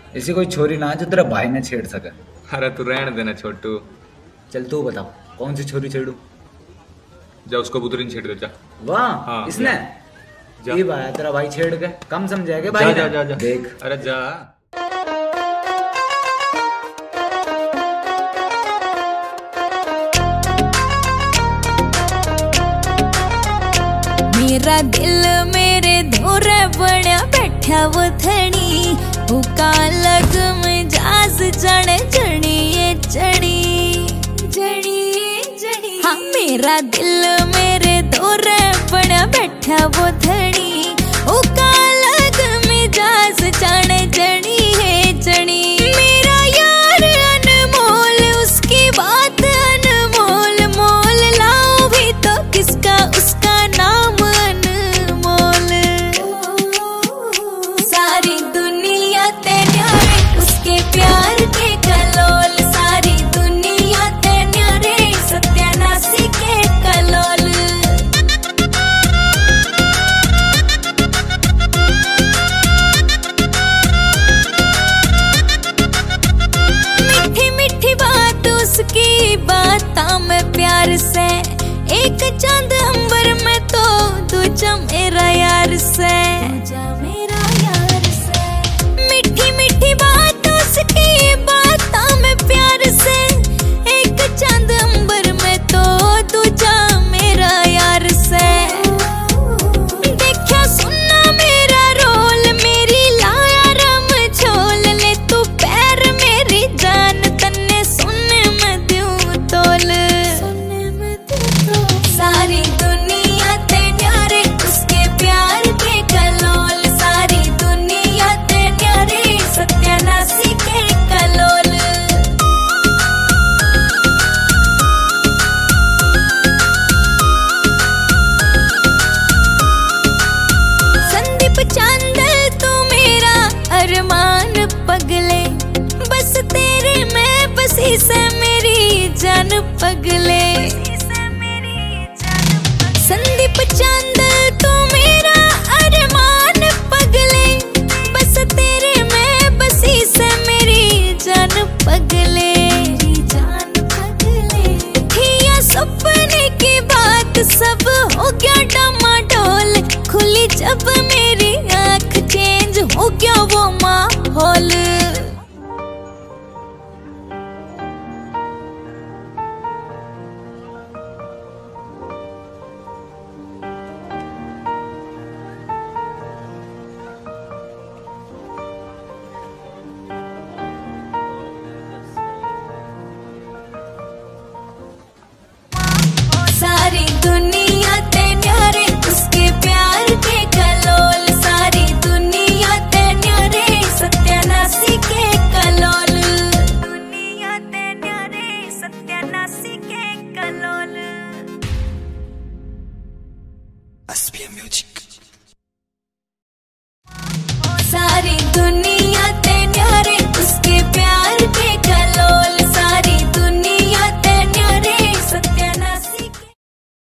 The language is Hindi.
ऐसी कोई छोरी ना जो तेरा भाई ने छेड़ सके। अरे तू रहने देना छोटू। चल तू बता कौन सी छोरी छेड़ू। जा उसको बुतरीन छेड़ दे जा। वाह हाँ, इसने जा। ये भाई तेरा भाई छेड़ के कम समझाएगा भाई जा ने? जा जा जा। देख अरे जा। मेरा दिल मेरे धोरे बड़ा बैठा वो थड़ी भूखा लग मिजाज जड़े जड़ी ये जड़ी जड़ी जड़ी। हाँ मेरा दिल मेरे धोरे बड़ा बैठा वो थड़ी भूखा लग मिजाज जड़े जड़ी है जड़ी। मेरा यार अनमोल उसकी बात अनमोल मोल लाओ भी तो किसका उसका नाम अनमोल। सारी दुनिया ते न्यारे उसके प्यार के कलोल सारी दुनिया ते न्यारे सत्यानाशी के कलोल। मीठी मीठी बात उसकी बातों में प्यार से एक चांद अंबर में तो दूजा मेरा यार से मेरा यार से। मीठी मीठी बात उसकी बातों में प्यार से एक चांद अंबर में तो दूजा मेरा यार से। देखा सुनना मेरा रोल मेरी लाया रम झोल ले तू पैर मेरी जान तन्ने सुनने में दूं तोल। सारी दुनिया ते न्यारे उसके प्यार के कलोल सारी दुनिया ते न्यारे सत्यानाशी के कलोल। संदीप चांदल तू मेरा अरमान पगले बस तेरे में बसी से मेरी जान पगले। संदीप चांदल तू मेरा अरमान पगले बस तेरे में बसी से मेरी जान पगले। जान पगले थिया सपने की बात सब हो गया डामाडोल खुली जब मेरी आँख चेंज हो गया वो माहौल।